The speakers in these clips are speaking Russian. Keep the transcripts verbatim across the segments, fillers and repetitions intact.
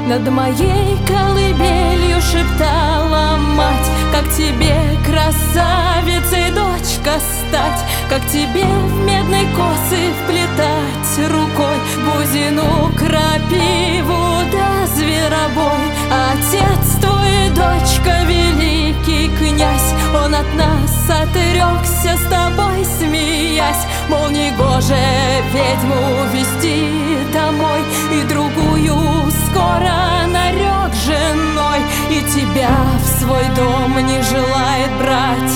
Над моей колыбелью шептала мать: как тебе, красавицей, дочка, стать, как тебе в медной косы вплетать рукой бузину, крапиву да зверобой. Отец твой, дочка, великий князь, он от нас отрекся, с тобой смеясь, мол, негоже ведьму вести домой, и другую скоро нарек женой, и тебя в свой дом не желает брать.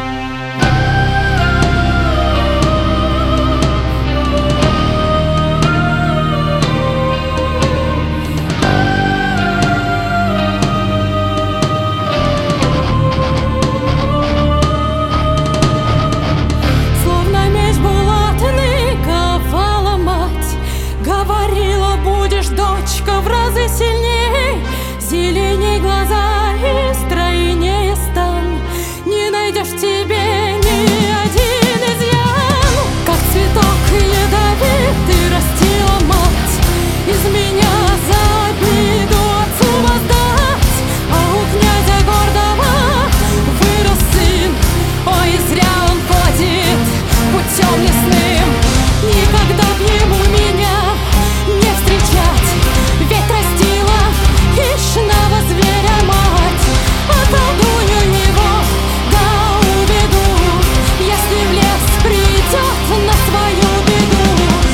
В разы сильней, зеленей глаза и стройнее стан. Не найдешь в тебе ни один изъян. Как цветок ядовитый растила мать, из меня за обиду отцу воздать. А у князя гордого вырос сын, ой, и зря он ходит путем лесным. Никогда б ему меня не встречать, ведь растила хищного зверя мать. Околдую его, да уведу, если в лес придет на свою беду.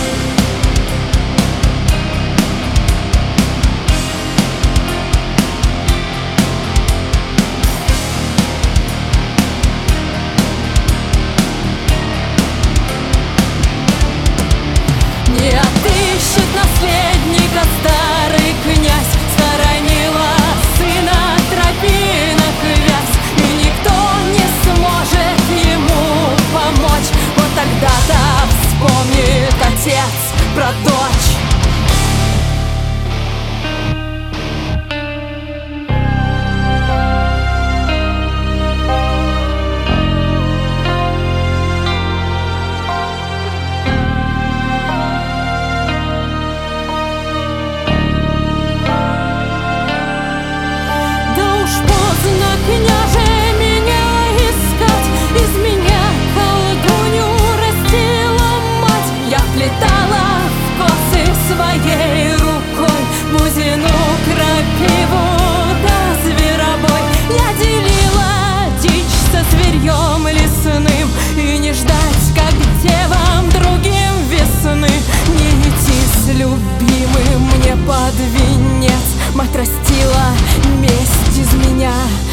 Не отыщет наследника старый князь, сторонила сына тропинок вязь, и никто не сможет ему помочь. Вот тогда-то вспомнит отец про дочь. Княже, меня искать, из меня колдунью растила мать. Я плетала в косы своей рукой бузину, крапиву да зверобой. Я делила дичь со зверьем лесным, и не ждать, как девам другим весны. Не идти с любимым мне под венец, мать растила месть из меня.